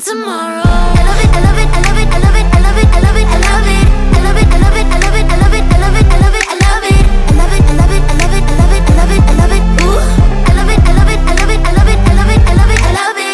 tomorrow. I love it, I love it, I love it, I love it, I love it, I love it, I love it. I love it, I love it, I love it, I love it, I love it, I love it, I love it. I love it, I love it, I love it, I love it, I love it, I love it. Ooh. I love it, I love it, I love it, I love it, I love it, I love it, I love it.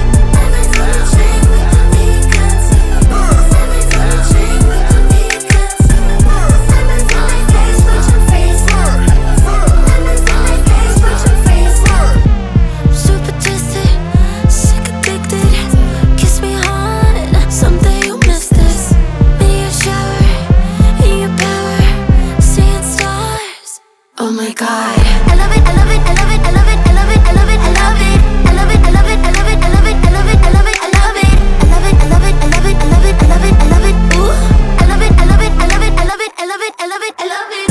Oh my God. I love it, I love it, I love it, I love it, I love it, I love it, I love it. I love it, I love it, I love it, I love it, I love it, I love it, I love it. I love it, I love it, I love it, I love it, I love it, I love it. Ooh. I love it, I love it, I love it, I love it, I love it, I love it, I love it.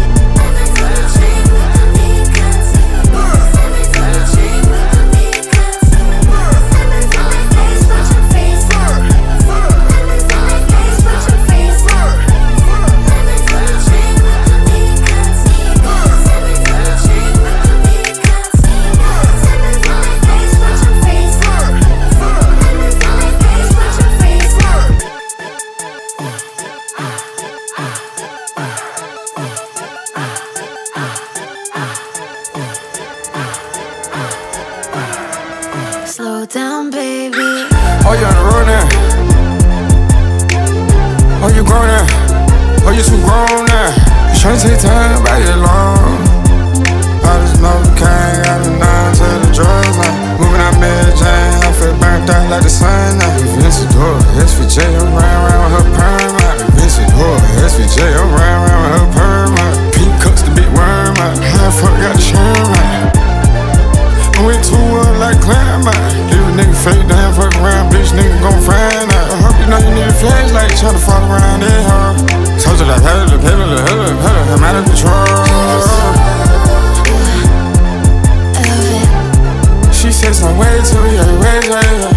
Slow down, baby. Oh, you on the road now? Oh, you grown now? Oh, you too grown now? You tryna take time, but you long. I just know you can't got a 9 to the drugs now. Moving out Mary Jane, I feel burnt out like the sun now. Vinci Door, SVJ, I'm round with her perm out. Vinci Door, SVJ, I'm round with her perm out. Pink cuts the big worm out. How the fuck got the sherm out? I went too well like climb out. Leave a nigga fake down, fuck around, bitch, nigga gon' find out. I hope you know you need a flashlight, tryna follow around that hoe. Told you like, I'm out of control. I love it. She says I'm way too young, way too young.